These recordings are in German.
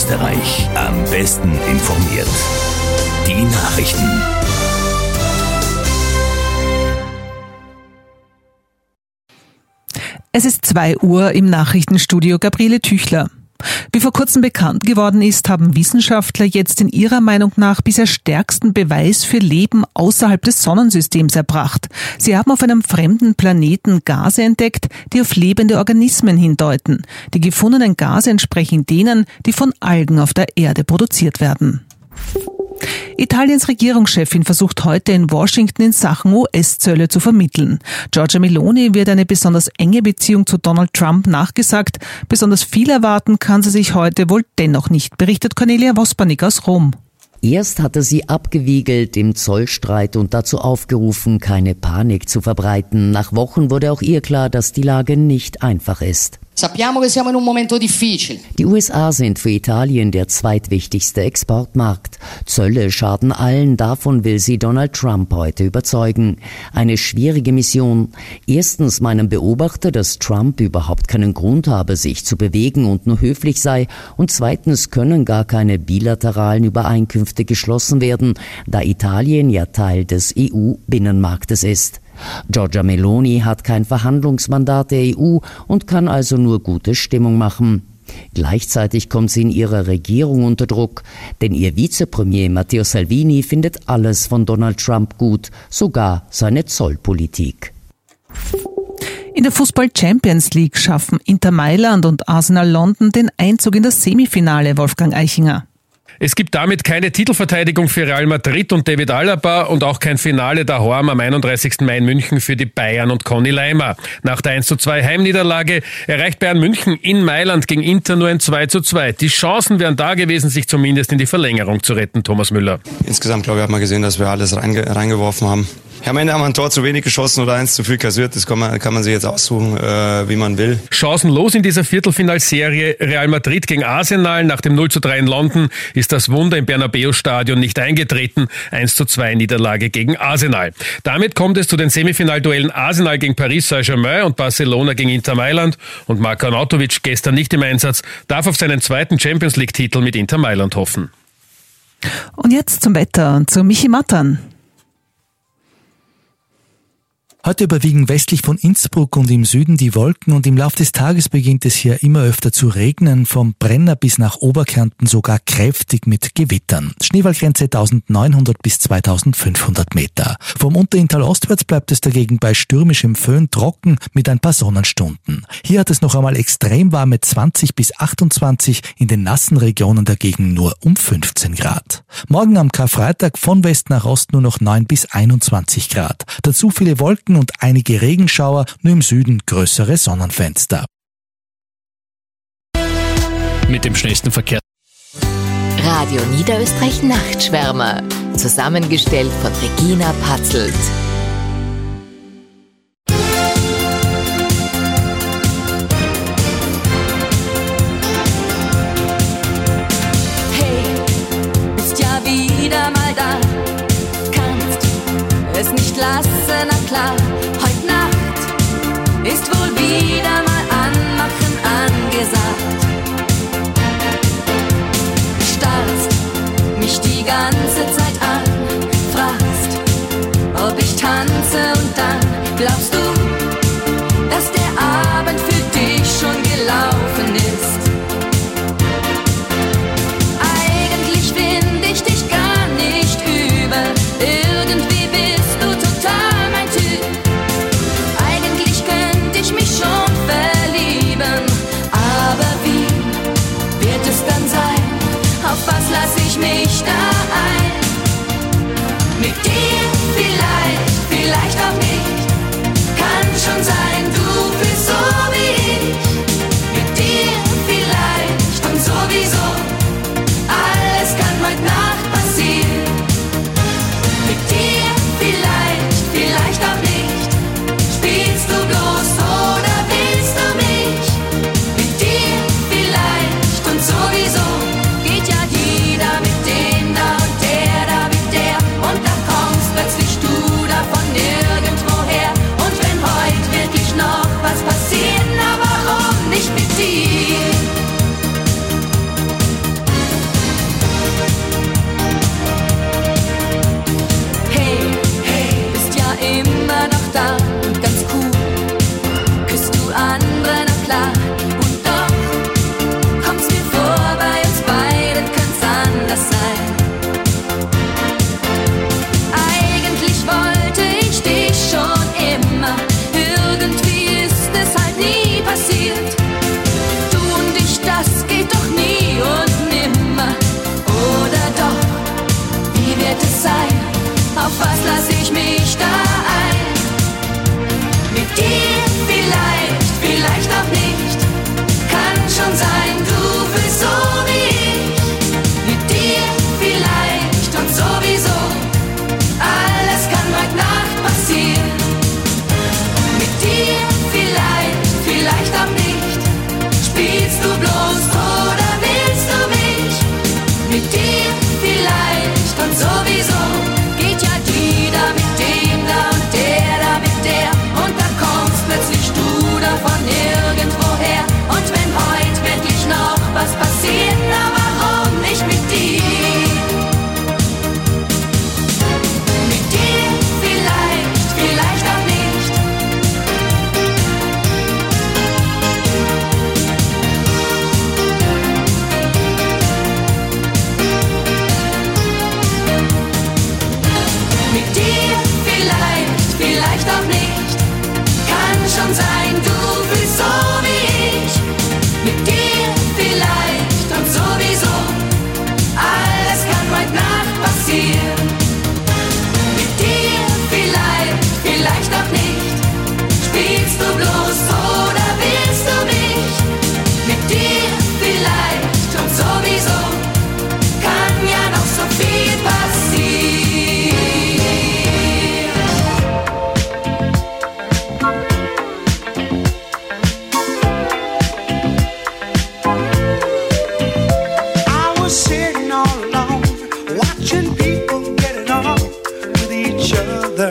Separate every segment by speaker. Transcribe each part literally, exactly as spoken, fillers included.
Speaker 1: Österreich am besten informiert. Die Nachrichten.
Speaker 2: Es ist zwei Uhr im Nachrichtenstudio, Gabriele Tüchler. Wie vor kurzem bekannt geworden ist, haben Wissenschaftler jetzt in ihrer Meinung nach bisher stärksten Beweis für Leben außerhalb des Sonnensystems erbracht. Sie haben auf einem fremden Planeten Gase entdeckt, die auf lebende Organismen hindeuten. Die gefundenen Gase entsprechen denen, die von Algen auf der Erde produziert werden. Italiens Regierungschefin versucht heute in Washington in Sachen U S-Zölle zu vermitteln. Giorgia Meloni wird eine besonders enge Beziehung zu Donald Trump nachgesagt. Besonders viel erwarten kann sie sich heute wohl dennoch nicht, berichtet Cornelia Wospanik aus Rom.
Speaker 3: Erst hatte sie abgewiegelt im Zollstreit und dazu aufgerufen, keine Panik zu verbreiten. Nach Wochen wurde auch ihr klar, dass die Lage nicht einfach ist.
Speaker 4: Sappiamo che siamo in un momento difficile.
Speaker 3: Die U S A sind für Italien der zweitwichtigste Exportmarkt. Zölle schaden allen, davon will sie Donald Trump heute überzeugen. Eine schwierige Mission. Erstens meinen Beobachter, dass Trump überhaupt keinen Grund habe, sich zu bewegen und nur höflich sei. Und zweitens können gar keine bilateralen Übereinkünfte geschlossen werden, da Italien ja Teil des E U-Binnenmarktes ist. Giorgia Meloni hat kein Verhandlungsmandat der E U und kann also nur gute Stimmung machen. Gleichzeitig kommt sie in ihrer Regierung unter Druck, denn ihr Vizepremier Matteo Salvini findet alles von Donald Trump gut, sogar seine Zollpolitik.
Speaker 2: In der Fußball-Champions League schaffen Inter Mailand und Arsenal London den Einzug in das Semifinale, Wolfgang Eichinger.
Speaker 5: Es gibt damit keine Titelverteidigung für Real Madrid und David Alaba und auch kein Finale daheim am einunddreißigsten Mai in München für die Bayern und Conny Leimer. Nach der eins zu zwei Heimniederlage erreicht Bayern München in Mailand gegen Inter nur ein zwei zu zwei. Die Chancen wären da gewesen, sich zumindest in die Verlängerung zu retten, Thomas Müller.
Speaker 6: Insgesamt, glaube ich, hat man gesehen, dass wir alles reinge- reingeworfen haben. Ja, am Ende haben wir ein Tor zu wenig geschossen oder eins zu viel kassiert. Das kann man, kann man sich jetzt aussuchen, äh, wie man will.
Speaker 5: Chancenlos in dieser Viertelfinalserie. Real Madrid gegen Arsenal. Nach dem null zu drei in London ist das Wunder im Bernabeu-Stadion nicht eingetreten. eins zu zwei Niederlage gegen Arsenal. Damit kommt es zu den Semifinalduellen Arsenal gegen Paris Saint-Germain und Barcelona gegen Inter Mailand. Und Marko Arnautovic, gestern nicht im Einsatz, darf auf seinen zweiten Champions-League-Titel mit Inter Mailand hoffen.
Speaker 2: Und jetzt zum Wetter und zu Michi Mattern.
Speaker 7: Heute überwiegen westlich von Innsbruck und im Süden die Wolken und im Laufe des Tages beginnt es hier immer öfter zu regnen, vom Brenner bis nach Oberkärnten sogar kräftig mit Gewittern. Schneefallgrenze neunzehnhundert bis zweitausendfünfhundert Meter. Vom Unterinntal ostwärts bleibt es dagegen bei stürmischem Föhn trocken mit ein paar Sonnenstunden. Hier hat es noch einmal extrem warme zwanzig bis achtundzwanzig, in den nassen Regionen dagegen nur um fünfzehn Grad. Morgen am Karfreitag von West nach Ost nur noch neun bis einundzwanzig Grad. Dazu viele Wolken und einige Regenschauer, nur im Süden größere Sonnenfenster.
Speaker 5: Mit dem schnellsten Verkehr.
Speaker 8: Radio Niederösterreich Nachtschwärmer. Zusammengestellt von Regina Patzelt.
Speaker 9: Hey, bist ja wieder mal da. Kannst es nicht lassen, na klar. Heute Nacht ist wohl wieder mal Anmachen angesagt. Starrst mich die ganze Zeit an, fragst, ob ich tanze und dann glaubst du, dass der Abend für dich schon gelaufen ist. Eigentlich finde ich dich gar nicht übel, irgendwie bist du total mein Typ. Eigentlich könnte ich mich schon verlieben, aber wie wird es dann sein? Auf was lass ich mich da ein? Mit dir vielleicht, vielleicht auch nicht. Kann schon sein, du bist so wie ich. Mit dir vielleicht und sowieso. Alles kann heute Nacht passieren. Mit dir vielleicht, vielleicht auch nicht. Spielst du bloß oder willst du mich? Mit dir vielleicht und sowieso. Geht ja jeder mit dem da und der da mit der. Und da kommst plötzlich du dir vielleicht und sowieso geht ja die da mit dem da und der da mit der und dann kommst plötzlich du da von irgendwoher und wenn heute wirklich noch was passiert, na warum nicht mit dir? Mit dir vielleicht, vielleicht auch nicht. Mit dir vielleicht, vielleicht auch nicht. Kann schon sein, du fühlst so wie ich. Mit dir vielleicht und sowieso. Alles kann heute Nacht passieren. Mit dir vielleicht, vielleicht auch nicht. Spielst du bloß oder willst du mich? Mit dir vielleicht und sowieso. Kann ja noch so viel passieren.
Speaker 10: I was sitting all alone, watching people get it on with each other.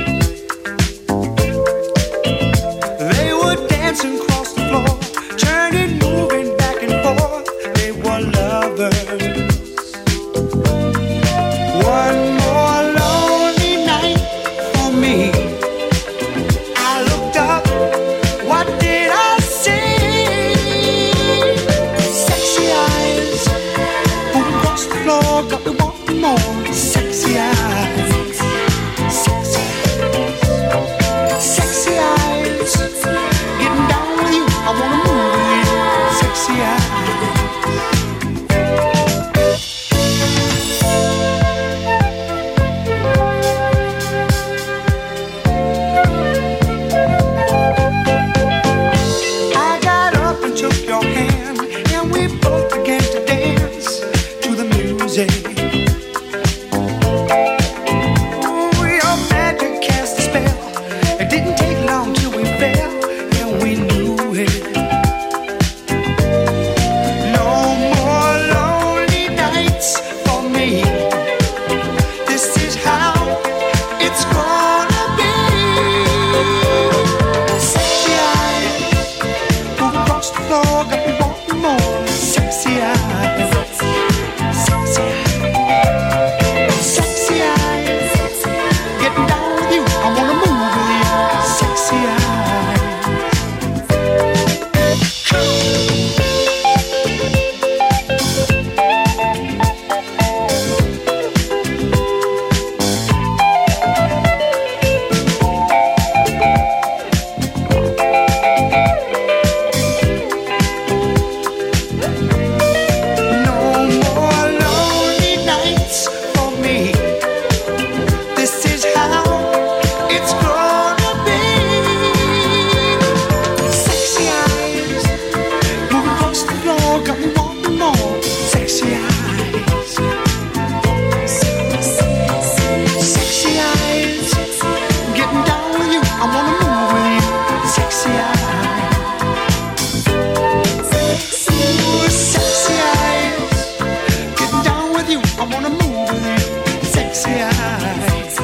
Speaker 10: They were dancing across the floor, turning, moving back and forth. They were lovers. One more lonely night for me. I looked up, what did I see? Sexy eyes, moving across the floor, got me wanting more. Sexy eyes, sexy, sexy eyes, getting down with you, I wanna move with you. Sexy eyes. I got up and took your hand, and we both began to dance to the music. Ooh, your magic cast a spell. It didn't take long till we fell, and we knew it. No more lonely nights for me. This is how it's gonna be. Sexy eyes, move across the floor, got me wanting more. Sexy eyes, sexy eyes, sexy eyes, getting down with you, I wanna move with you. Sexy eyes. No more lonely nights for me. This is how it's gonna be. Sexy eyes, moving across the floor, got me wanting more. Sexy eyes, sexy eyes, getting down with you, I wanna move with you. Sexy eyes. Ooh, sexy eyes, getting down with you, I wanna move with you. Sexy eyes.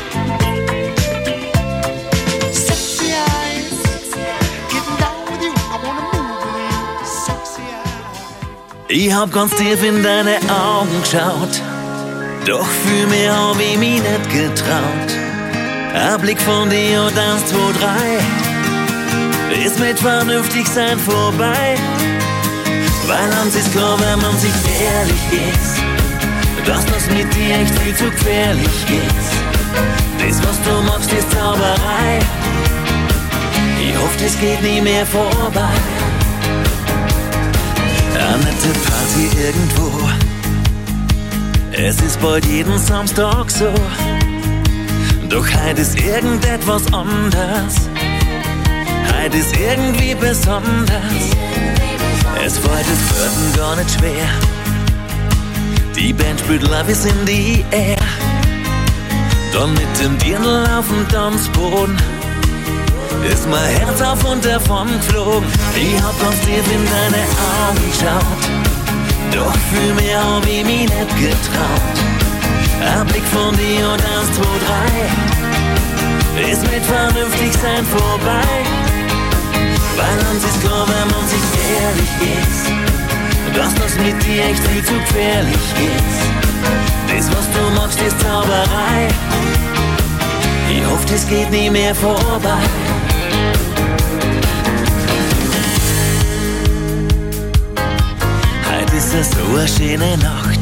Speaker 10: Sexy eyes, getting down with you, I wanna move with you. Sexy eyes.
Speaker 11: Ich hab ganz tief in deine Augen geschaut, doch für mich hab ich mich nicht getraut. Ein Blick von dir und eins, zwei, drei ist mit vernünftig sein vorbei. Weil uns ist klar, wenn man sich ehrlich ist, dass das mit dir echt viel zu gefährlich geht. Das, was du machst, ist Zauberei. Ich hoffe, das geht nie mehr vorbei. Eine nette Party irgendwo. Es ist bald jeden Samstag so. Doch heute ist irgendetwas anders. Heute ist irgendwie besonders. Es fällt das Flirten gar nicht schwer. Die Band spielt Love is in the Air. Dann mit dem Dirndl auf dem Tanzboden ist mein Herz auf und davon geflogen. Ich hab ganz tief in deine Augen geschaut, Doch für mich hab ich mich nicht getraut. Ein Blick von dir und eins, zwei, drei ist mit vernünftig sein vorbei. Weil uns ist klar, wenn man sich ehrlich ist, dass das mit dir echt viel zu gefährlich ist. Das, was du machst, ist Zauberei. Ich hoffe, das geht nie mehr vorbei. Heute ist es so eine schöne Nacht,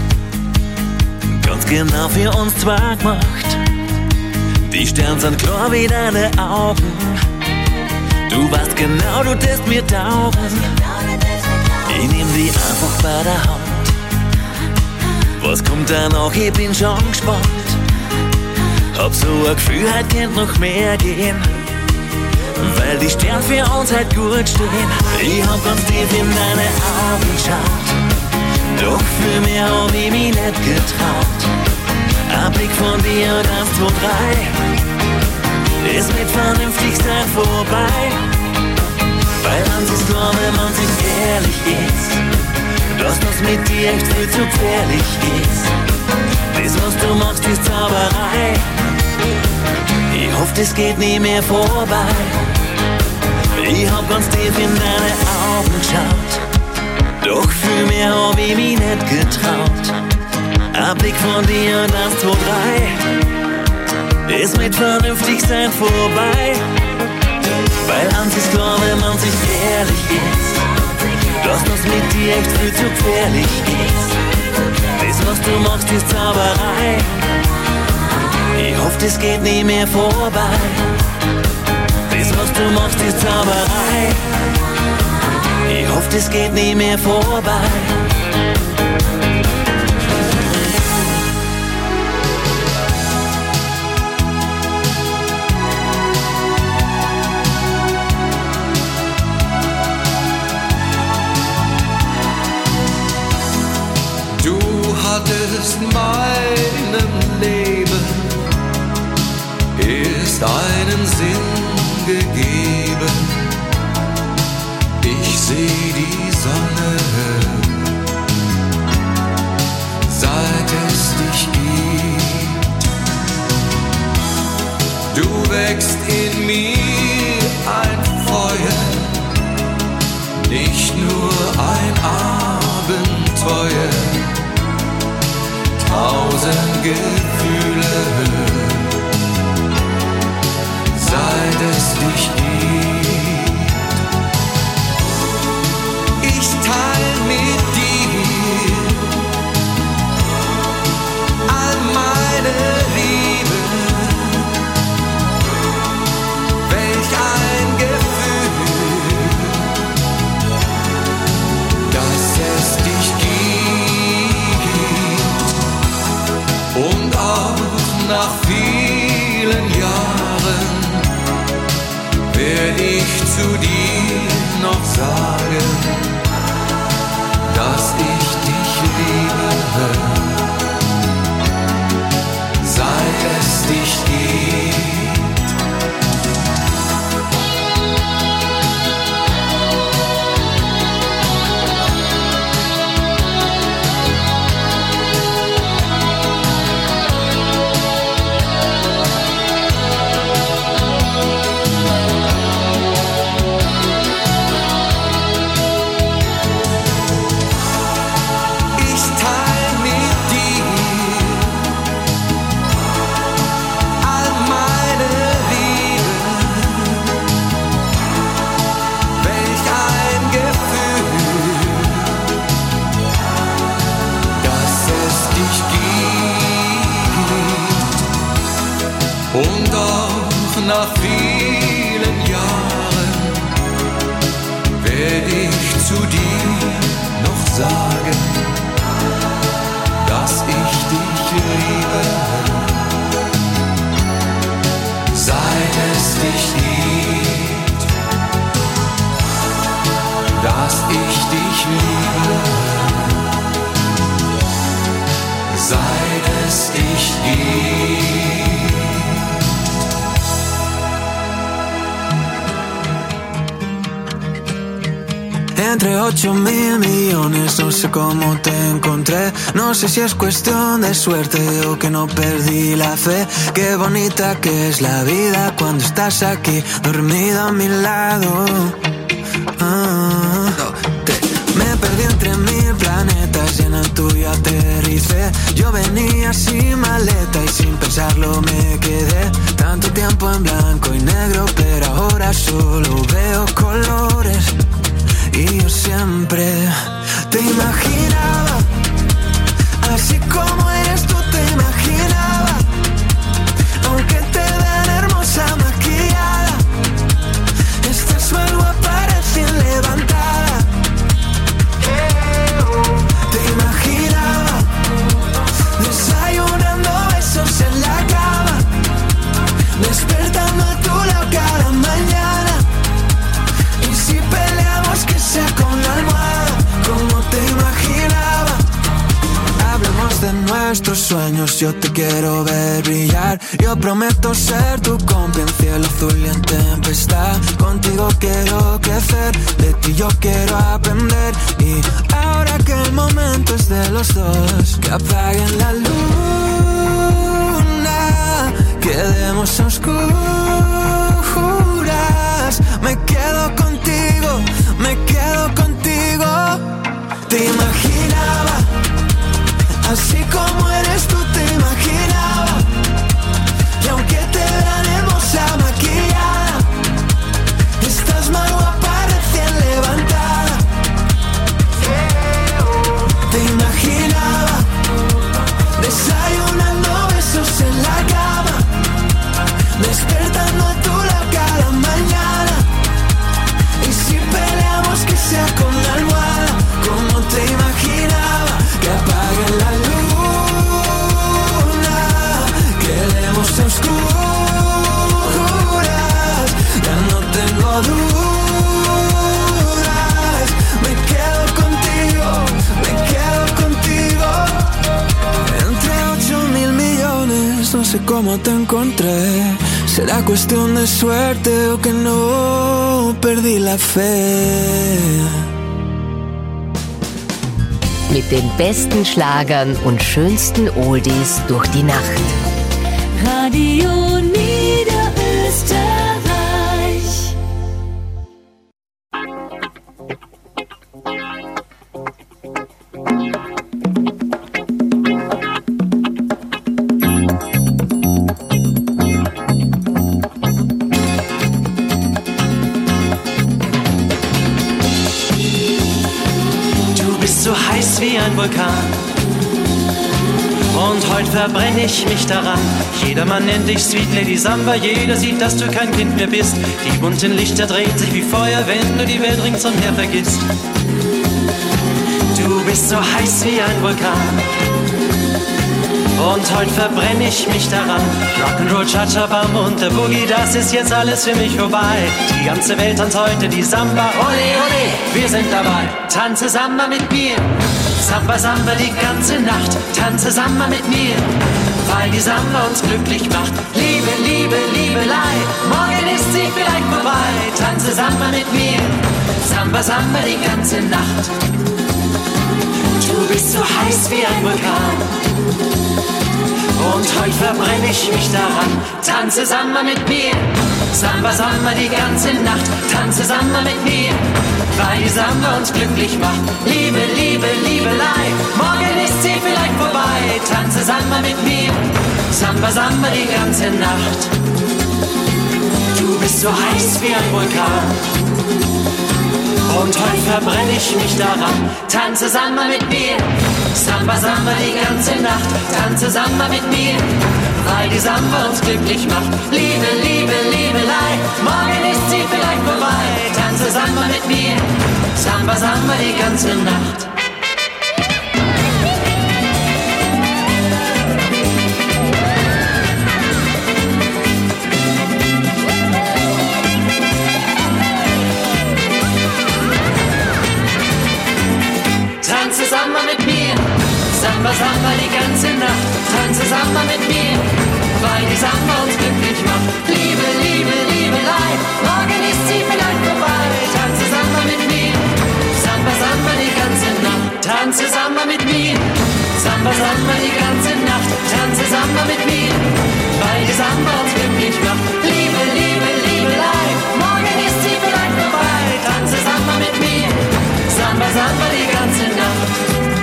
Speaker 11: ganz genau für uns zwei gemacht. Die Sterne sind klar wie deine Augen. Du weißt genau, du tust mir taugen. Ich nehm dich einfach bei der Hand. Was kommt danach, ich bin schon gespannt. Hab so ein Gefühl, heute könnte noch mehr gehen, weil die Sterne für uns halt gut stehen. Ich hab ganz tief in deine Augen geschaut, doch für mich hab ich mich nicht getraut. Ein Blick von dir und eins, zwei, drei ist mit vernünftig sein vorbei. Weil uns ist klar, wenn man sich ehrlich ist, dass das mit dir echt viel zu gefährlich ist. Das, was du machst, ist Zauberei. Ich hoffe, das geht nie mehr vorbei. Ich hab ganz tief in deine Augen geschaut, doch für mich hab ich mich nicht getraut. Ein Blick von dir und eins, zwei, drei ist mit vernünftig sein vorbei. Weil eins ist klar, wenn man sich ehrlich ist, dass das mit dir echt viel zu gefährlich ist. Das, was du machst, ist Zauberei. Ich hoffe, das geht nie mehr vorbei. Das, was du machst, ist Zauberei. Ich hoffe, das geht nie mehr vorbei.
Speaker 10: Du hattest meinem Leben erst einen Sinn gegeben. Ich seh die Sonne, seit es dich gibt. Du wächst in mir ein Feuer, nicht nur ein Abenteuer. Tausend Gefühle, seit es dich gibt. Ich teil mit dir all meine Liebe. Welch ein Gefühl, dass es dich gibt. Und auch nach vielen Jahren werd ich zu dir noch sagen, dass ich dich liebe, seit es dich gibt. Und auch nach vielen Jahren werd ich zu dir noch sagen, dass ich dich liebe, seit es dich gibt, dass ich dich liebe, seit es dich gibt.
Speaker 12: entre ocho mil millones, no sé cómo te encontré. No sé si es cuestión de suerte o que no perdí la fe. Qué bonita que es la vida cuando estás aquí, dormida a mi lado. Ah, me perdí entre mil planetas y en el tuyo aterricé. Yo venía sin maleta y sin pensarlo me quedé. Tanto tiempo en blanco y negro, pero ahora solo veo colores. Y yo siempre te imaginaba, así como eres tú te imaginaba. Aunque te vean hermosa maquillada, estás mal guapa recién levantada. Te imaginaba desayunando besos en la cama, despertando a tu lado cada mañana. Y si peleamos que sea con la almohada, como te imaginaba. Hablemos de nuestros sueños, yo te quiero ver brillar. Yo prometo ser tu compa en cielo azul y en tempestad. Contigo quiero crecer, de ti yo quiero aprender. Y ahora que el momento es de los dos, que apaguen la luna, quedemos a oscuras. Me quedo contigo, me quedo contigo. Te imaginaba, así como eres tú te imaginaba. Y aunque te vean hermosa maquillada, estás más guapa recién levantada. Te imaginaba desayunando besos en la cama, despertando a tu lado cada mañana. Y si peleamos que sea con la almohada, como te imaginaba. Que apaguen la luna, quedemos a oscuras. Ya no tengo dudas, me quedo contigo, me quedo contigo. Entre ocho mil millones, no sé cómo te encontré. Será cuestión de suerte o que no perdí la fe.
Speaker 8: Mit den besten Schlagern und schönsten Oldies durch die Nacht.
Speaker 9: Radio Niederösterreich.
Speaker 13: So heiß wie ein Vulkan. Und heute verbrenne ich mich daran. Jedermann nennt dich Sweet Lady Samba. Jeder sieht, dass du kein Kind mehr bist. Die bunten Lichter drehen sich wie Feuer, wenn du die Welt ringsumher vergisst. Du bist so heiß wie ein Vulkan. Und heute verbrenne ich mich daran. Rock'n'Roll, Cha-Cha-Bam und der Boogie, das ist jetzt alles für mich vorbei. Die ganze Welt tanzt heute die Samba. Ole, ole, wir sind dabei. Tanze Samba mit mir. Samba, Samba die ganze Nacht. Tanze Samba mit mir. Weil die Samba uns glücklich macht. Liebe, Liebe, Liebelei. Morgen ist sie vielleicht vorbei. Tanze Samba mit mir. Samba, Samba die ganze Nacht. Du bist so heiß wie ein Vulkan. Und heute verbrenne ich mich daran. Tanze Samba mit mir. Samba, Samba die ganze Nacht. Tanze Samba mit mir. Weil die Samba uns glücklich macht. Liebe, Liebe, Liebelei. Morgen ist sie vielleicht vorbei. Tanze Samba mit mir. Samba, Samba die ganze Nacht. Du bist so heiß wie ein Vulkan. Und heute verbrenne ich mich daran. Tanze Samba mit mir. Samba, Samba die ganze Nacht. Tanze Samba mit mir. Weil die Samba uns glücklich macht. Liebe, Liebe, Liebelei. Morgen ist sie vielleicht vorbei. Tanze Samba mit mir. Samba, Samba die ganze Nacht. Tanze Samba mit mir, Samba, Samba die ganze Nacht. Tanze Samba mit mir, weil die Samba uns glücklich macht. Liebe, Liebe, Liebelei, morgen ist sie vielleicht vorbei. Tanze Samba mit mir, die ganze Nacht. Tanze Samba mit mir, weil die Samba uns glücklich macht. Liebe, Liebe, Liebelei, morgen ist sie vielleicht vorbei. Tanze Samba mit mir, Samba, Samba die ganze Nacht.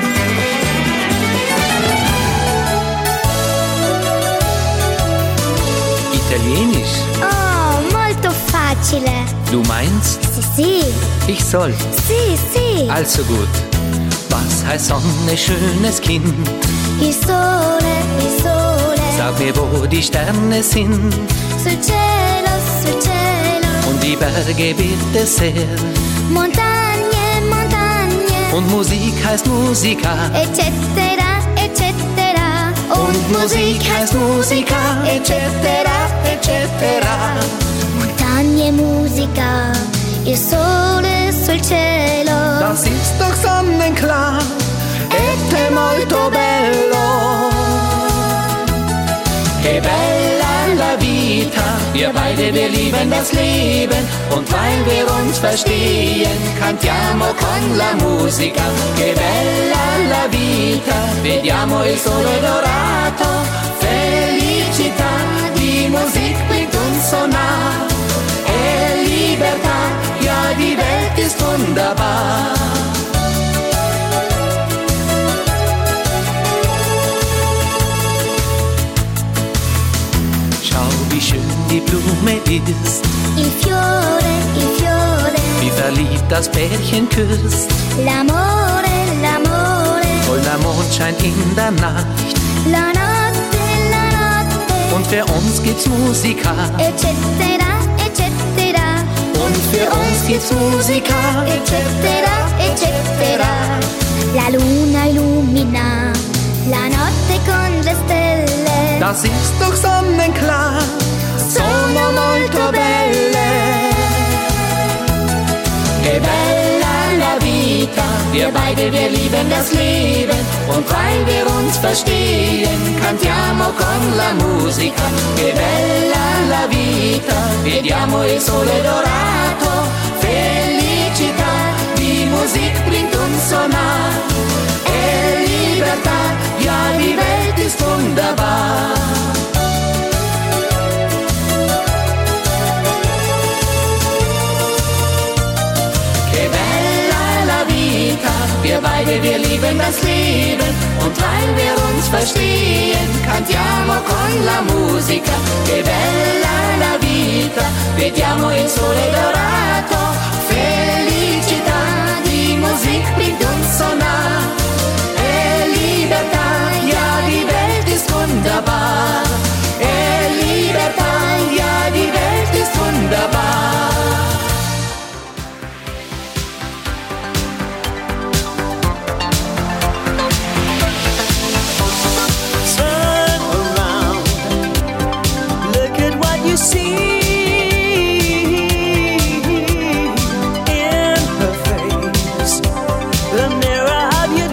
Speaker 14: Italienisch.
Speaker 15: Oh, molto facile.
Speaker 14: Du meinst?
Speaker 15: Sì, sì.
Speaker 14: Ich soll.
Speaker 15: Sì, sì.
Speaker 14: Also gut. Was heißt Sonne, schönes Kind?
Speaker 15: Il sole, il sole.
Speaker 14: Sag mir, wo die Sterne sind.
Speaker 15: Sul cielo, sul cielo.
Speaker 14: Und die Berge bitte sehr.
Speaker 15: Montagne, montagne.
Speaker 14: Und Musik heißt Musica.
Speaker 15: Eccetera, eccetera.
Speaker 14: Und Musik heißt Musica. Eccetera, eccetera.
Speaker 15: Montagne, musica. Il sole sul cielo.
Speaker 14: Das ist doch sonnenklar. Ed è molto bello. Che bella la vita. Wir beide, wir lieben das Leben. Und weil wir uns verstehen, cantiamo con la musica. Che bella la vita. Vediamo il sole dorato. Felicità. Die Musik bringt uns so nah. E libertà. Ja, die Welt ist wunderbar. Schau, wie schön die Blume ist.
Speaker 15: Il fiore, il fiore.
Speaker 14: Wie verliebt das Pärchen küsst.
Speaker 15: L'amore, l'amore.
Speaker 14: Voller Mond scheint in der Nacht.
Speaker 15: La notte, la notte.
Speaker 14: Und für uns gibt's Musica.
Speaker 15: Eccetera, eccetera.
Speaker 14: Und für uns gibt's Musica.
Speaker 15: Eccetera, eccetera. La luna illumina la notte con le stelle.
Speaker 14: Das ist doch sonnenklar. Sono molto belle. Che bella la vita. Wir beide, wir lieben das Leben. Und weil wir uns verstehen, cantiamo con la musica. Che bella la vita. Vediamo il sole dorato. Felicità. Die Musik bringt uns so nah. E Libertà. Ja, die Welt ist wunderbar. Che bella la vita. Wir beide, wir lieben das Leben. Und weil wir uns verstehen, cantiamo con la musica. Che bella la vita. Vediamo il sole dorato. Felicità. Die Musik bringt uns so nah. E Libertà. Ja, die Welt ist wunderbar. E Libertà. Ja, die Welt ist wunderbar.
Speaker 16: You see in her face, the mirror of your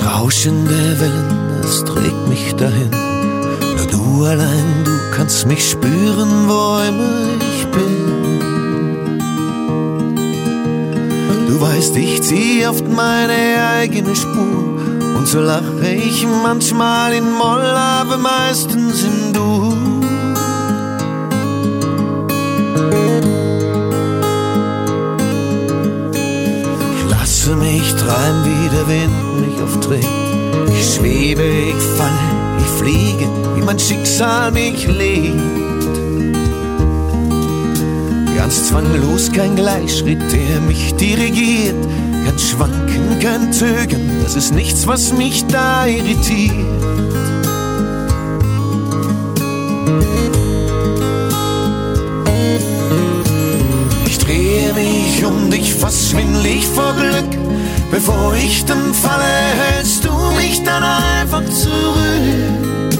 Speaker 17: Das Rauschen der Wellen, es trägt mich dahin. Nur du allein, du kannst mich spüren, wo immer ich bin. Du weißt, ich zieh oft meine eigene Spur. Und so lache ich manchmal in Moll, aber meistens in Du. Ich lasse mich treiben, wie der Wind mich oft trägt. Ich schwebe, ich falle, ich fliege, wie mein Schicksal mich legt. Ganz zwanglos, kein Gleichschritt, der mich dirigiert. Kein Schwanken, kein Zögern, das ist nichts, was mich da irritiert. Ich drehe mich um dich fast schwindlig vor Glück. Bevor ich dann falle, hältst du mich dann einfach zurück.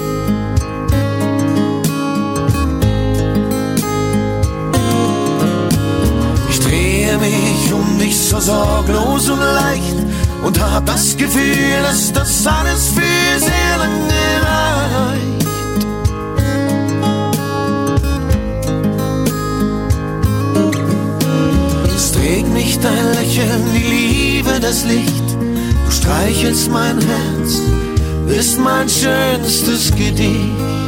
Speaker 17: Ich drehe mich um dich so sorglos und leicht und hab das Gefühl, dass das alles für sehr lange reicht. Es trägt mich dein Lächeln, die Liebe, das Licht. Du streichelst mein Herz, bist mein schönstes Gedicht.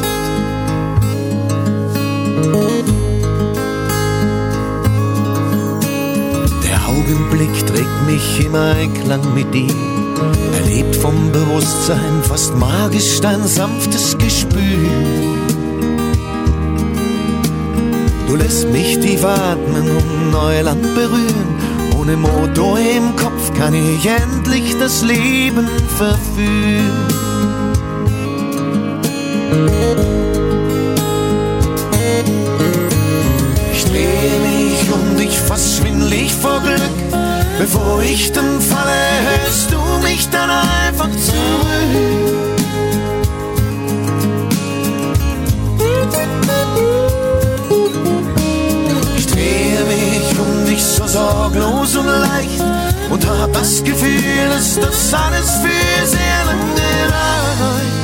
Speaker 17: Augenblick trägt mich im Einklang mit dir. Erlebt vom Bewusstsein fast magisch dein sanftes Gespür. Du lässt mich tief atmen und Neuland berühren. Ohne Motor im Kopf kann ich endlich das Leben verführen. Ich drehe mich um dich fast schwindlig vor Glück. Bevor ich dann falle, hältst du mich dann einfach zurück. Ich drehe mich um dich so sorglos und leicht und hab das Gefühl, dass das alles für sehr lange reicht.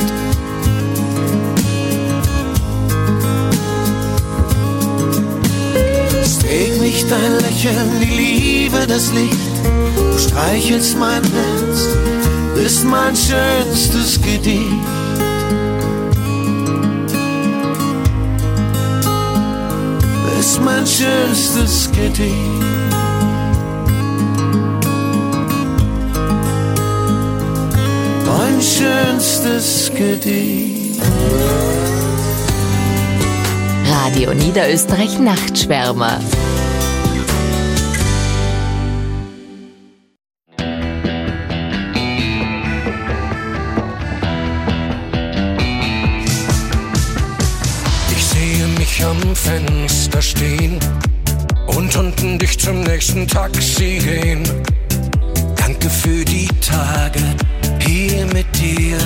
Speaker 17: Es trägt mich dein Lächeln, die Liebe, das Licht. Du streichelst mein Herz, bist mein schönstes Gedicht. Bist mein schönstes Gedicht. Mein schönstes Gedicht.
Speaker 8: Radio Niederösterreich Nachtschwärmer.
Speaker 18: Ich sehe mich am Fenster stehen und unten dich zum nächsten Taxi gehen. Danke für die Tage hier mit dir.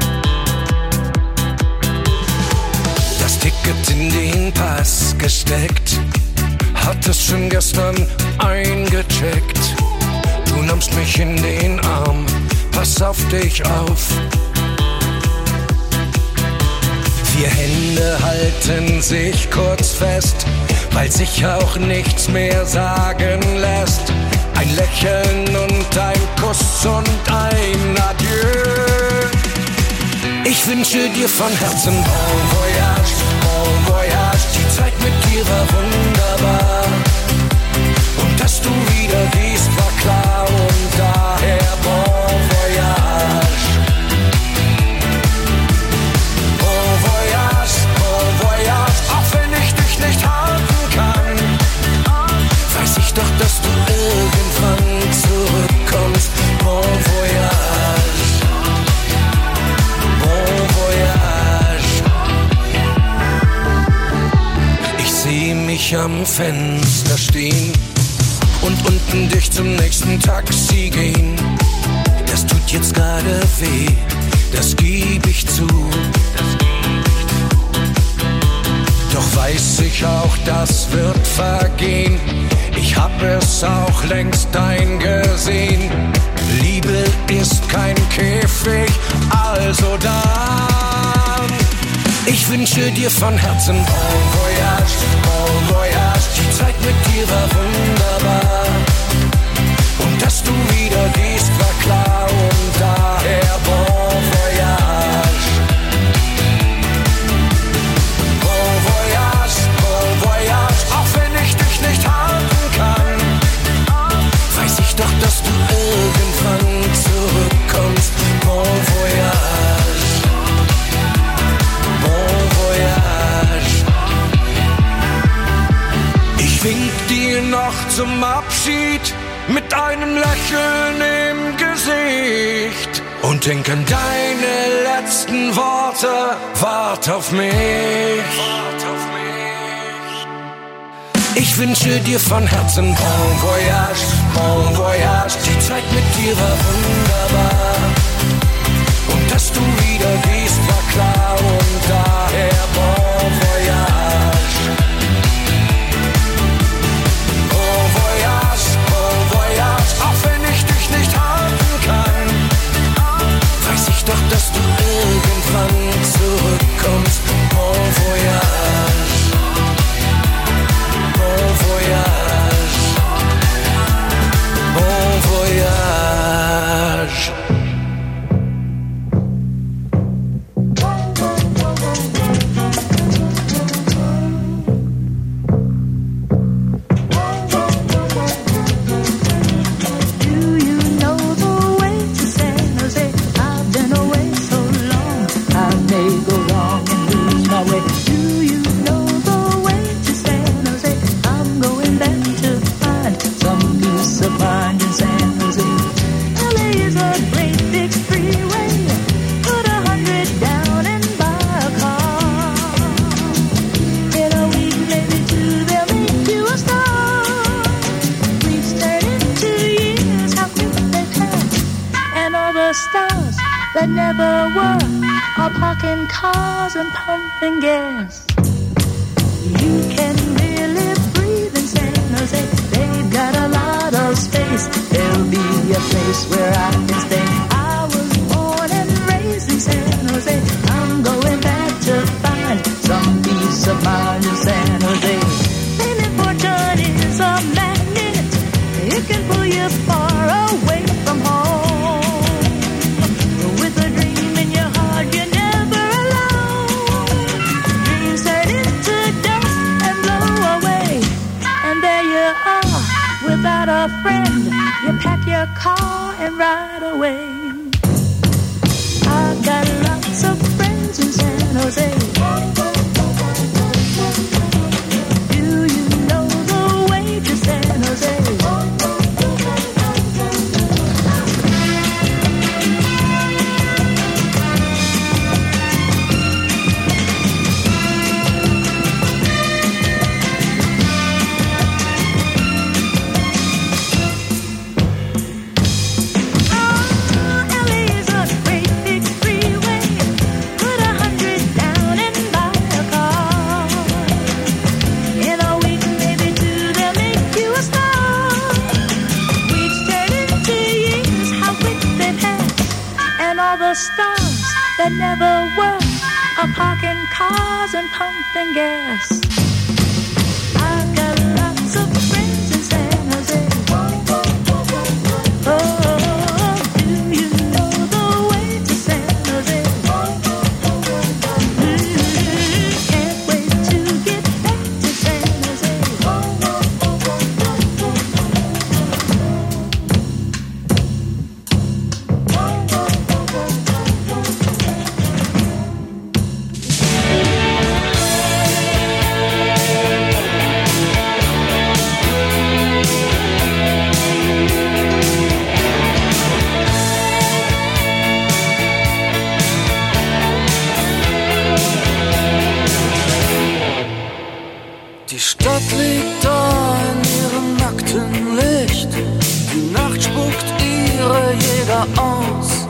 Speaker 18: Das Ticket in den Pass gesteckt, hat es schon gestern eingecheckt. Du nimmst mich in den Arm, pass auf dich auf. Vier Hände halten sich kurz fest, weil sich auch nichts mehr sagen lässt. Ein Lächeln und ein Kuss und ein Adieu. Ich wünsche dir von Herzen Bon Voyage, Bon Voyage. Die Zeit mit dir war wunderbar. Und dass du wieder gehst, war klar. Und daher Bon Voyage. Bon Voyage, Bon Voyage. Auch wenn ich dich nicht halten kann, weiß ich doch, dass du irgendwann zurückkommst. Bon Voyage. Bon Voyage. Ich seh mich am Fenster stehen und unten dich zum nächsten Taxi gehen. Das tut jetzt gerade weh, das geb ich zu. Doch weiß ich auch, das wird vergehen. Ich hab es auch längst eingesehen. Liebe ist kein Käfig, also dann. Ich wünsche dir von Herzen Bon Voyage, Bon Voyage. Die Zeit mit dir war wunderbar. Und dass du wieder gehst, war klar. Und daher Bon Voyage. Bon Voyage, Bon Voyage. Auch wenn ich dich nicht halten kann, weiß ich doch, dass du irgendwann zurückkommst. Bon Voyage, Bon Voyage. Ich wink dir noch zum Abschied mit einem Lächeln im Gesicht und denk an deine letzten Worte. Wart auf mich. Wart auf mich. Ich wünsche dir von Herzen Bon Voyage, Bon Voyage. Die Zeit mit dir war wunderbar. Und dass du wieder gehst, war klar. Und daher Bon Voyage. Bon Voyage, Bon Voyage. Auch wenn ich dich nicht halten kann, weiß ich doch, dass du irgendwann zurückkommst. Bon Voyage, Bon Voyage, Bon Voyage.
Speaker 19: That never were are parking cars and pumping gas. You can really breathe in San Jose. They've got a lot of space. There'll be a place where I can stay. I was born and raised in San Jose. I'm going back to find some peace of mind in San Jose. Fame and fortune is a magnet. It can pull you far away from home. Without a friend, you pack your car and ride away. I've got lots of friends in San Jose. Do you know the way to San Jose? Stars that never were are parking cars and pumping gas. I've got lots of friends in San Jose. Oh, do you know the way to San Jose? Mm-hmm. Can't wait to get back to San Jose.
Speaker 12: Die Stadt liegt da in ihrem nackten Licht. Die Nacht spuckt ihre Jäger aus.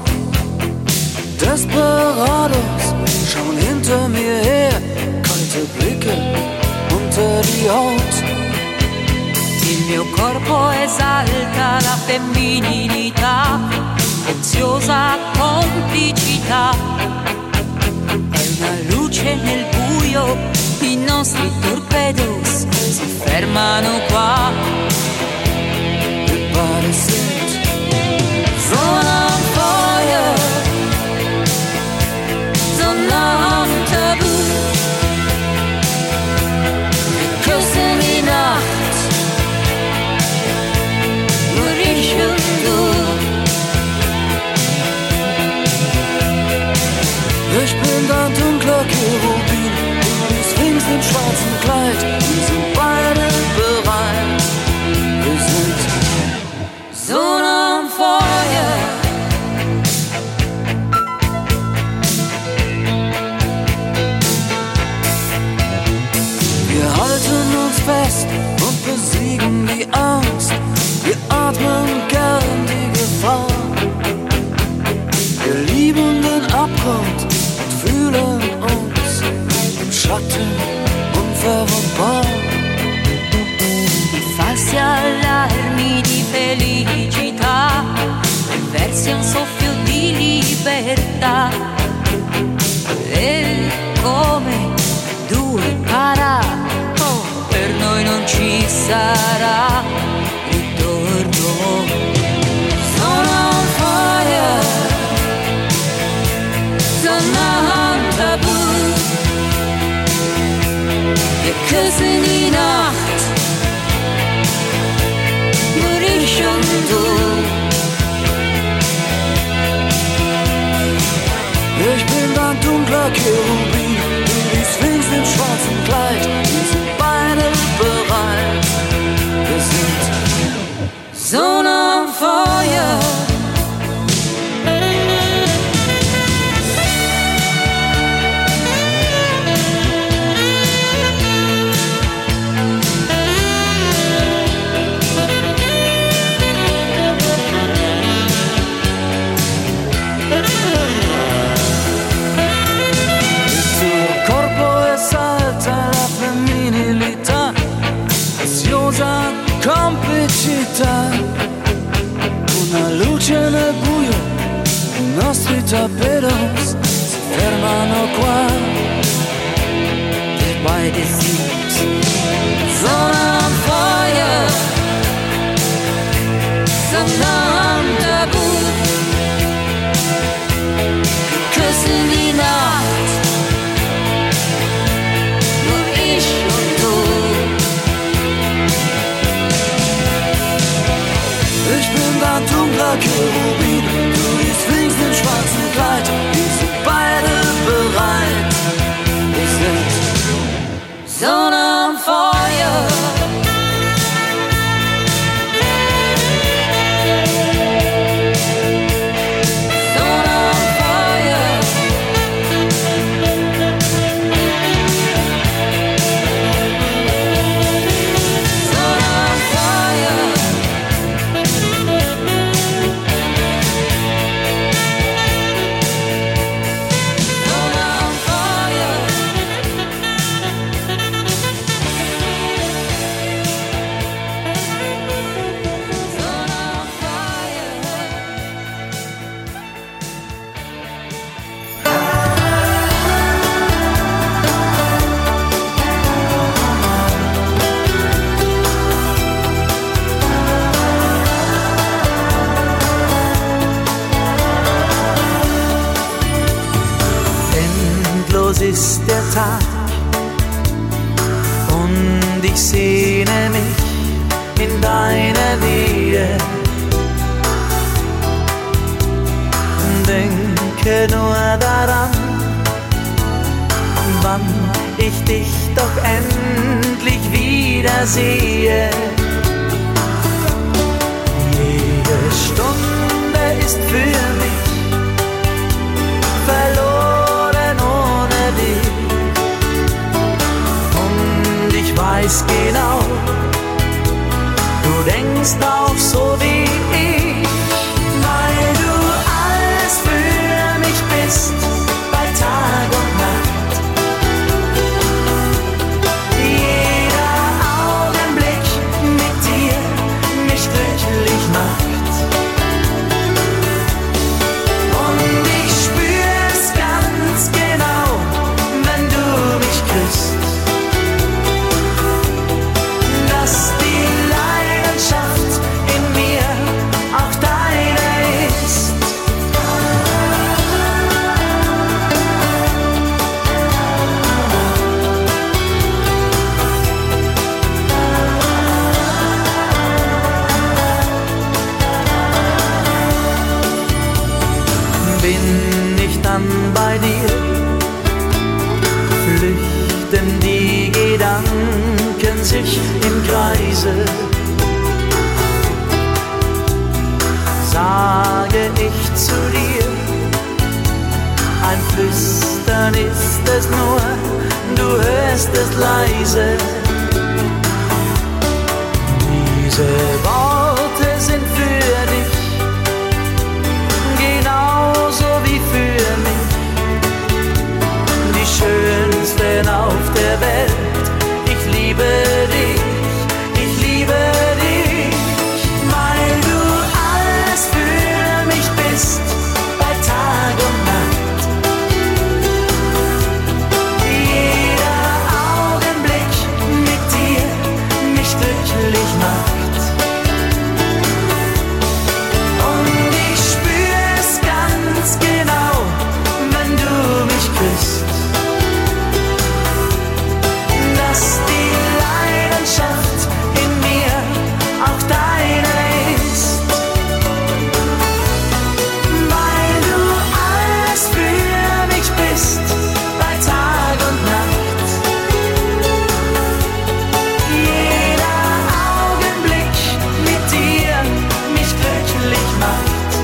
Speaker 12: Desperados schauen hinter mir her. Kalte Blicke unter die Haut.
Speaker 20: Il mio corpo esalta la femminilità
Speaker 9: preziosa complicità. È una luce nel buio, i nostri torpedos si fermano qua. Everybody sit, zone on fire, zone on tabu. Wir küssen die Nacht, nur ich und du.
Speaker 12: Ich bin dein dunkler Cherubin, du swingst im schwarzen Kleid. Wir sind beide bereit, wir sind
Speaker 9: Zone on fire.
Speaker 12: Wir halten uns fest und besiegen die Angst. Wir atmen gern die Gefahr. Wir lieben den Abgrund und fühlen uns im Schatten unverwundbar.
Speaker 9: Falsi allarmi di felicità, versi a un soffio di libertà. E come due para, oh, per noi non ci sarà ritorno. Sono on fire, sono on tabù. Wir küssen die Nacht, nur ich und du.
Speaker 12: Ich bin dein dunkler Cherubin, du swingst im schwarzen Kleid. Wir sind beide bereit, wir sind
Speaker 9: Zone on fire.
Speaker 12: complicità, una luce nel buio, i nostri torpedos si fermano qua.
Speaker 9: Dead by the seas, zone on fire, zone on tabù. Wir küssen die Nacht, nur ich und du.
Speaker 12: Ich bin dein dunkler Cherubin, du swingst im schwarzen Kleid. Wir sind beide bereit, wir sind
Speaker 9: Zone on fire.
Speaker 12: Ist der Tag und ich sehne mich in deiner Nähe. Denke nur daran, wann ich dich doch endlich wiedersehe. Jede Stunde ist für mich verloren. Und ich weiß genau, du denkst auch so wie ich, weil du alles für mich bist, bei Tag und Nacht. Jeder Augenblick
Speaker 11: ich zu dir. Ein Flüstern ist es nur, du hörst es leise. Diese Worte sind für dich, genauso wie für mich. Die schönsten auf der Welt, ich liebe dich, ich liebe dich, weil du alles für mich bist, bei Tag und Nacht. Jeder Augenblick mit dir mich glücklich macht. Und ich spür es ganz genau, wenn du mich küsst, dass die Leidenschaft in mir auch deine ist. Weil du alles für mich bist, bei Tag und Nacht. Jeder Augenblick mit dir mich glücklich macht.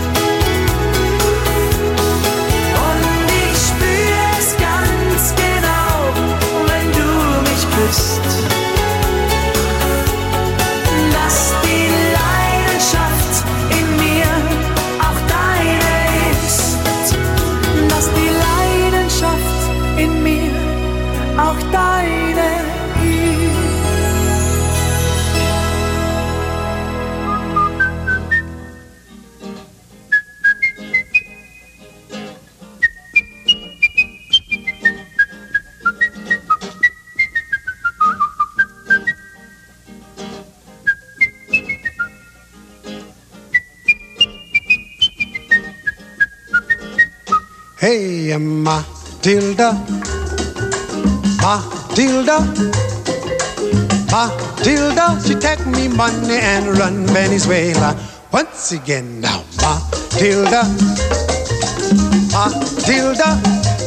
Speaker 11: Und ich spür es ganz genau, wenn du mich küsst, dass die Leidenschaft in mir auch deine ist. Dass die Leidenschaft in mir auch deine ist.
Speaker 20: Hey, Matilda, Matilda, Matilda, she take me money and run Venezuela. Once again now, Matilda, Matilda,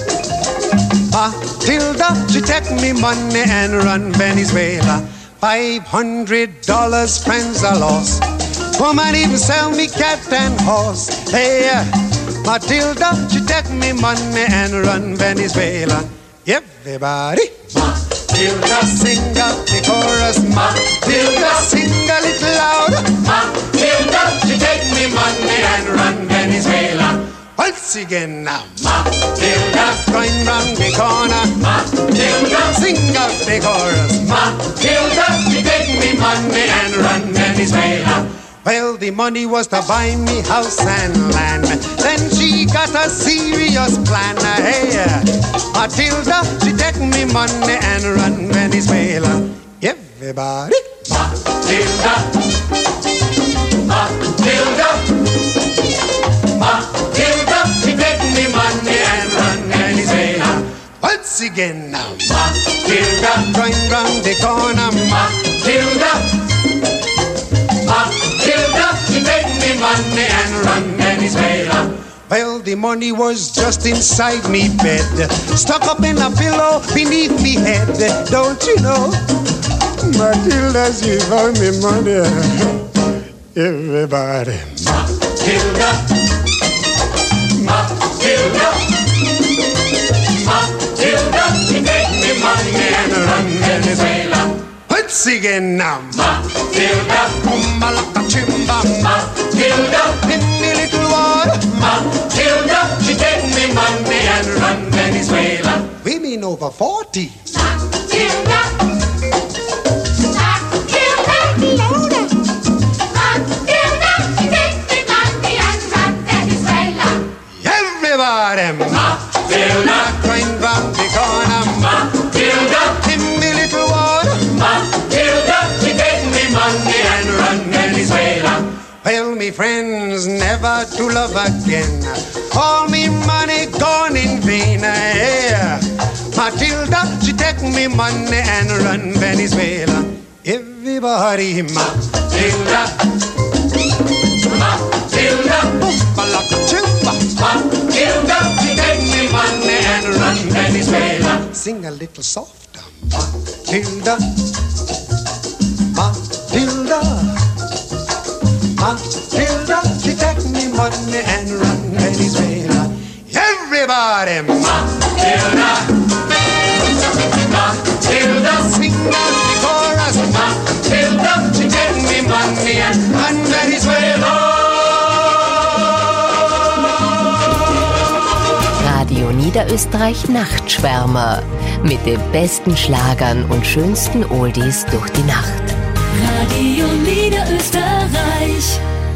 Speaker 20: Matilda, she take me money and run Venezuela. Five hundred dollars, friends I lost. Woman even sell me cat and horse. Hey, Matilda, she take me money and run Venezuela. Everybody, Matilda, sing out the chorus. Matilda, sing a little louder. Matilda, she take me money and run Venezuela. Once again now, Matilda, going round the corner. Matilda, sing out the chorus. Matilda, she take me money and run Venezuela. Well, the money was to buy me house and land. Then she got a serious plan. Hey, Matilda, she take me money and run Venezuela. Everybody, Matilda, Matilda, Matilda, she take me money and run Venezuela. Once again now, Matilda, going round the corner. Matilda, Matilda, she take me money and run Venezuela. Well, the money was just inside me bed, stuck up in a pillow beneath me head. Don't you know, Matilda, she found me money. Everybody, Matilda, Matilda, Matilda, she take me money and run Venezuela. Once again now, Matilda, Malaka Chimba, Matilda, in the little water, Matilda, she take me money and run Venezuela. Women over forty, Matilda, Matilda, louder, Matilda, she take me money and run Venezuela. Everybody, Matilda, going round the corner, Matilda, in the little water, Matilda, she take me money and run Venezuela. Well, me friends, never to love again. All me money gone in vain. Yeah. Matilda, she take me money and run Venezuela. Everybody, Matilda, Matilda, Matilda, Matilda, she take me money and run Venezuela. Sing a little softer, Matilda, Matilda, Matilda, she take me money and run everybody. Matilda, Matilda, sing out the chorus. Matilda, she gave me money and, and that is well.
Speaker 8: Radio Niederösterreich Nachtschwärmer mit den besten Schlagern und schönsten Oldies durch die Nacht.
Speaker 9: Radio Niederösterreich.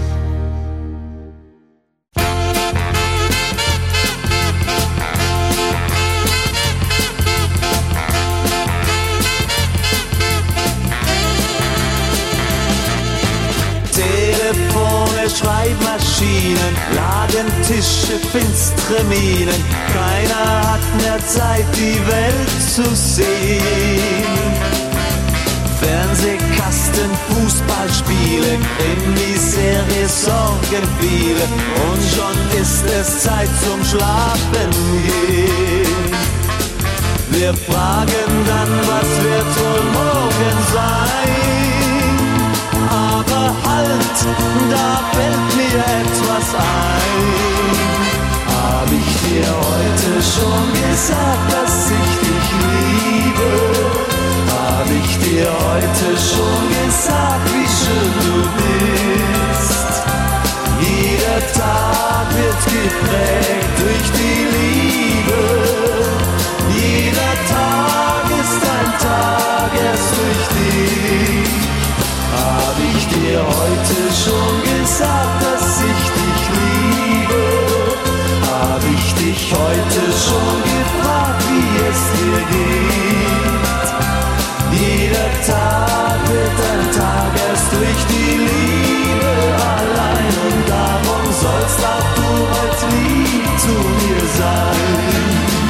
Speaker 11: Telefone, Schreibmaschinen, Ladentische, finstere Mienen. Keiner hat mehr Zeit, die Welt zu sehen. Fernsehkasten, Fußballspiele, Krimiserie, Sorgen viele. Und schon ist es Zeit zum Schlafen gehen. Wir fragen dann, was wird wohl morgen sein? Aber halt, da fällt mir etwas ein. Hab ich dir heute schon gesagt, dass ich dich liebe? Hab ich dir heute schon gesagt, wie schön du bist? Jeder Tag wird geprägt durch die Liebe. Jeder Tag ist ein Tag erst durch dich. Hab ich dir heute schon gesagt, dass ich dich liebe? Hab ich dich heute schon gefragt, wie es dir geht? Jeder Tag wird ein Tag erst durch die Liebe allein. Und darum sollst auch du heute lieb zu mir sein.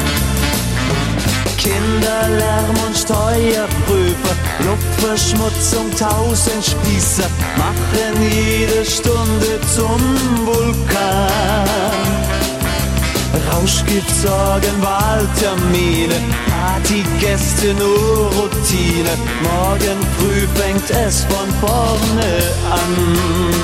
Speaker 11: Kinderlärm und Steuerprüfer, Luftverschmutzung, tausend Spießer machen jede Stunde zum Vulkan. Rauschgift, Sorgen, Wahltermine, Partygäste, nur Routine. Morgen früh fängt es von vorne an.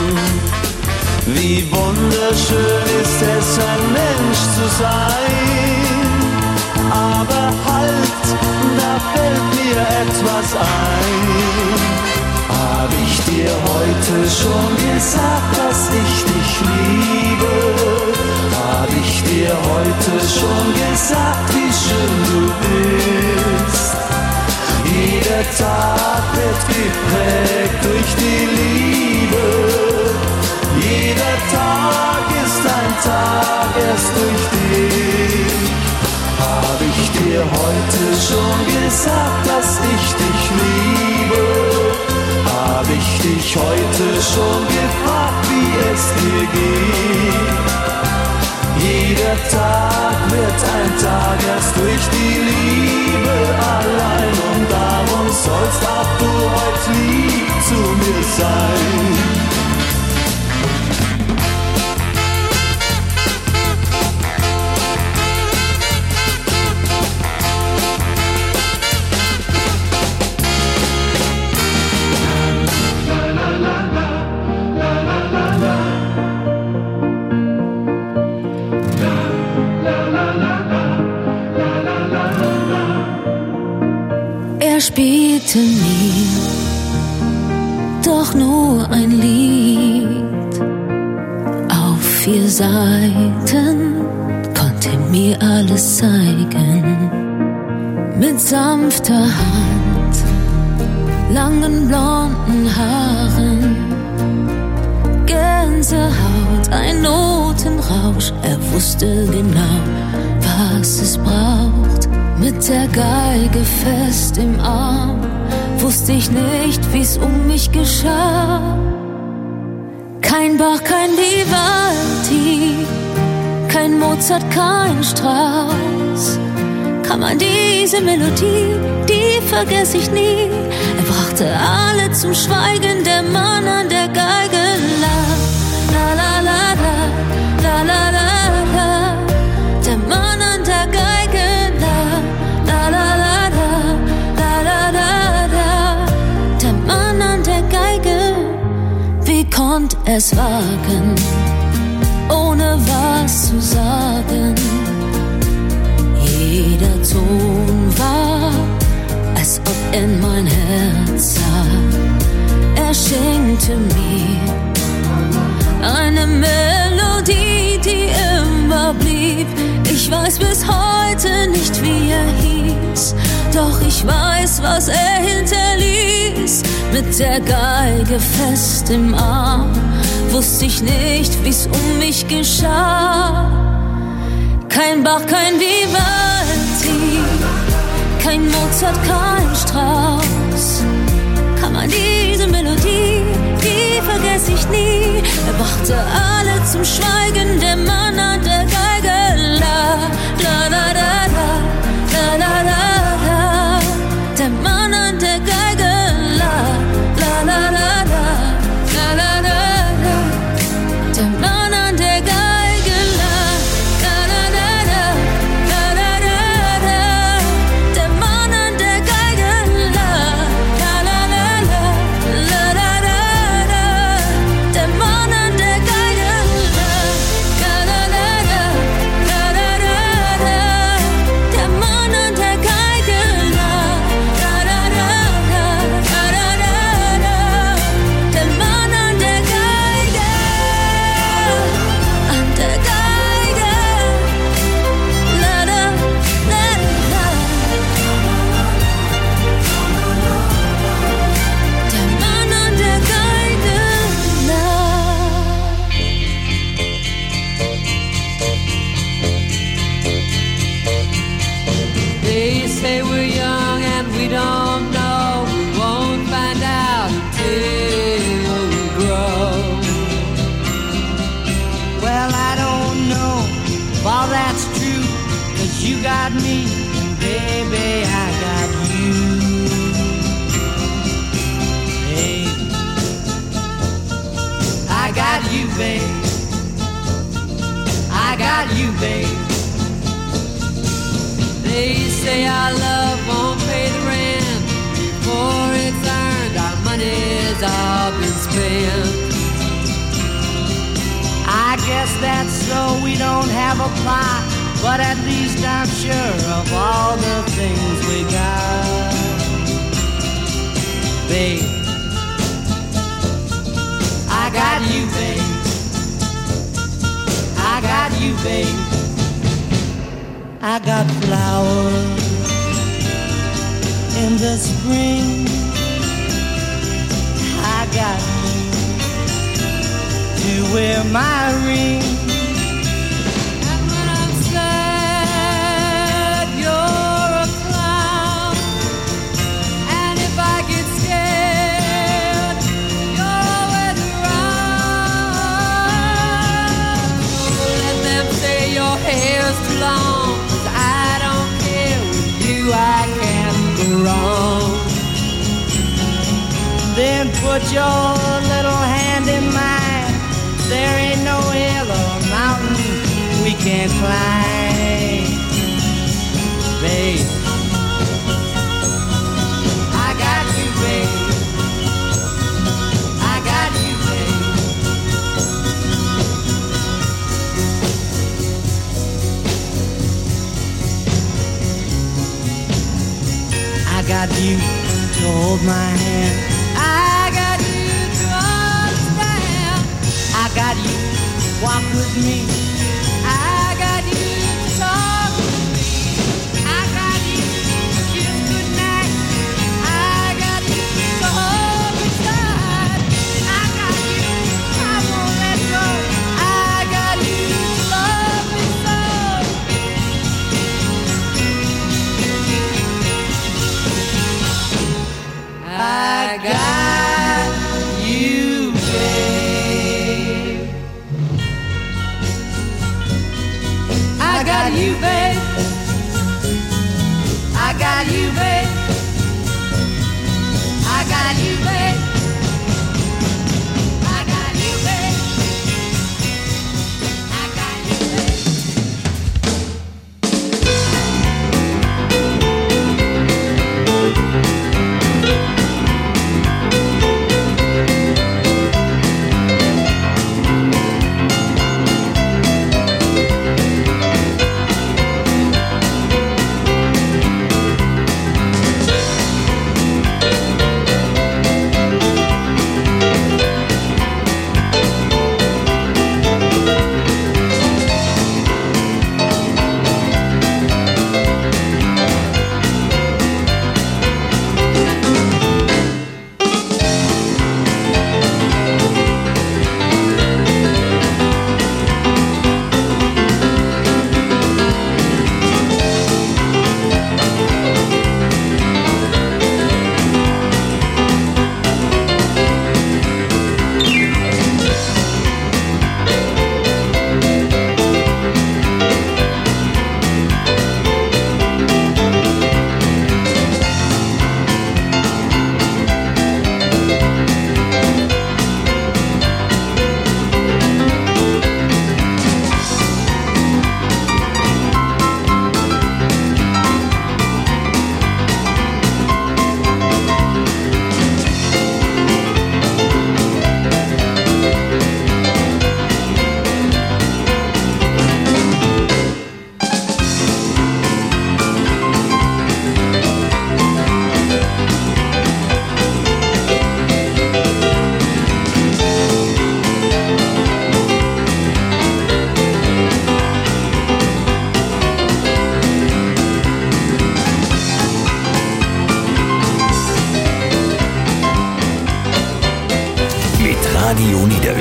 Speaker 11: Wie wunderschön ist es, ein Mensch zu sein. Aber halt, da fällt mir etwas ein. Hab ich dir heute schon gesagt, dass ich dich liebe? Hab ich dir heute schon gesagt, wie schön du bist? Jeder Tag wird geprägt durch die Liebe. Jeder Tag ist ein Tag erst durch dich. Hab ich dir heute schon gesagt, dass ich dich liebe? Hab ich dich heute schon gefragt, wie es dir geht? Jeder Tag wird ein Tag erst durch die Liebe allein. Und darum sollst auch du heute lieb zu mir sein.
Speaker 9: Spielte mir doch nur ein Lied. Auf vier Seiten konnte mir alles zeigen. Mit sanfter Hand, langen blonden Haaren, Gänsehaut, ein Notenrausch. Er wusste genau, was es braucht. Mit der Geige fest im Arm, wusste ich nicht, wie's um mich geschah. Kein Bach, kein Vivaldi, kein Mozart, kein Strauss. Kann man diese Melodie, die vergess ich nie. Er brachte alle zum Schweigen, der Mann an der Geige. La, la, la, la, la, la, la, la. Der Mann an der Geige. La, la, la, la, la, la, la, la. Der Mann an der Geige. Wie konnt es wagen, ohne was zu sagen? jeder Ton war, als ob er in mein Herz sah. Er schenkte mir eine Melodie, die immer blieb. Ich weiß bis heute nicht, wie er hieß, doch ich weiß, was er hinterließ. Mit der Geige fest im Arm wusste ich nicht, wie's um mich geschah. Kein Bach, kein Vivaldi, kein Mozart, kein Strauss. Kann man diese Melodie, die vergesse ich nie. Er brachte alle zum Schweigen, der Mann an der Geige. La, la, la, la, la, la, la, la, la. Der Mann an der Geige. La, la, la, la, la, la, la, la, la. Der Mann an der Geige. Got me, and baby, I got you. Babe, I got you, babe. I got you, babe. They say our love won't pay the rent before it's earned. Our money's all been spent. I guess that's so we don't have a plot, but at least I'm sure of all the things we got. Babe, I got you, babe. I got you, babe. I got flowers in the spring. I got you to wear my ring. Then put your little hand in mine. There ain't no hill or mountain we can't climb. Babe, I got you, babe. I got you, babe. I got you to hold my hand. I got you to understand. I got you to walk with me. I got you to talk with me. I got you to kiss goodnight. I got you to hold me tight. I got you, I won't let go. I got you to love me so. I got you, babe. I got you, babe. I got you, babe. I got you, babe. I got you, babe. I got you, babe.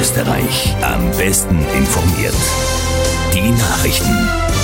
Speaker 1: Österreich am besten informiert. Die Nachrichten.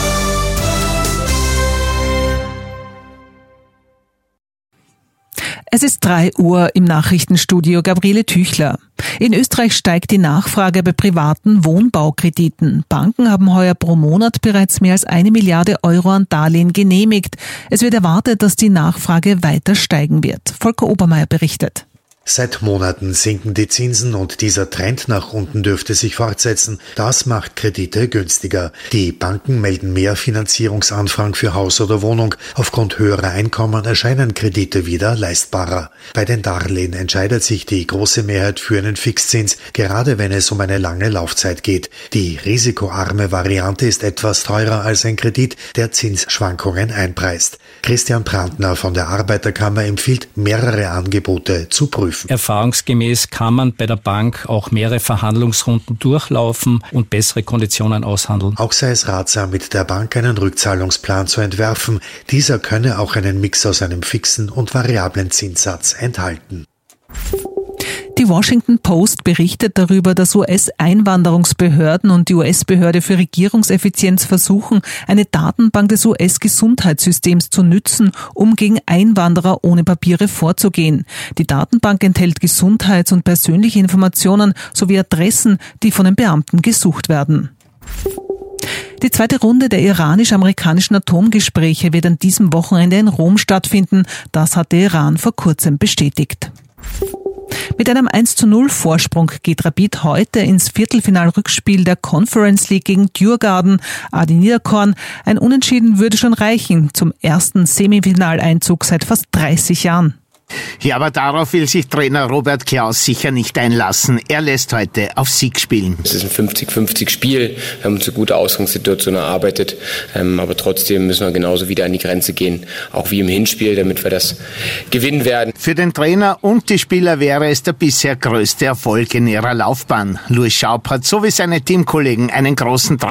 Speaker 2: Es ist drei Uhr im Nachrichtenstudio, Gabriele Tüchler. In Österreich steigt die Nachfrage bei privaten Wohnbaukrediten. Banken haben heuer pro Monat bereits mehr als eine Milliarde Euro an Darlehen genehmigt. Es wird erwartet, dass die Nachfrage weiter steigen wird. Volker Obermeier berichtet.
Speaker 21: Seit Monaten sinken die Zinsen und dieser Trend nach unten dürfte sich fortsetzen. Das macht Kredite günstiger. Die Banken melden mehr Finanzierungsanfragen für Haus oder Wohnung. Aufgrund höherer Einkommen erscheinen Kredite wieder leistbarer. Bei den Darlehen entscheidet sich die große Mehrheit für einen Fixzins, gerade wenn es um eine lange Laufzeit geht. Die risikoarme Variante ist etwas teurer als ein Kredit, der Zinsschwankungen einpreist. Christian Brandner von der Arbeiterkammer empfiehlt, mehrere Angebote zu prüfen.
Speaker 22: Erfahrungsgemäß kann man bei der Bank auch mehrere Verhandlungsrunden durchlaufen und bessere Konditionen aushandeln.
Speaker 21: Auch sei es ratsam, mit der Bank einen Rückzahlungsplan zu entwerfen. Dieser könne auch einen Mix aus einem fixen und variablen Zinssatz enthalten.
Speaker 2: Die Washington Post berichtet darüber, dass U S-Einwanderungsbehörden und die U S-Behörde für Regierungseffizienz versuchen, eine Datenbank des U S-Gesundheitssystems zu nützen, um gegen Einwanderer ohne Papiere vorzugehen. Die Datenbank enthält Gesundheits- und persönliche Informationen sowie Adressen, die von den Beamten gesucht werden. Die zweite Runde der iranisch-amerikanischen Atomgespräche wird an diesem Wochenende in Rom stattfinden. Das hat der Iran vor kurzem bestätigt. Mit einem eins zu null Vorsprung geht Rapid heute ins Viertelfinalrückspiel der Conference League gegen Djurgården. Adi Niederkorn, ein Unentschieden würde schon reichen zum ersten Semifinaleinzug seit fast dreißig Jahren.
Speaker 23: Ja, aber darauf will sich Trainer Robert Klaus sicher nicht einlassen. Er lässt heute auf Sieg spielen.
Speaker 24: Es ist ein fünfzig fünfzig Spiel. Wir haben uns eine gute Ausgangssituation erarbeitet. Ähm, aber trotzdem müssen wir genauso wieder an die Grenze gehen, auch wie im Hinspiel, damit wir das gewinnen werden.
Speaker 23: Für den Trainer und die Spieler wäre es der bisher größte Erfolg in ihrer Laufbahn. Louis Schaub hat so wie seine Teamkollegen einen großen Traum.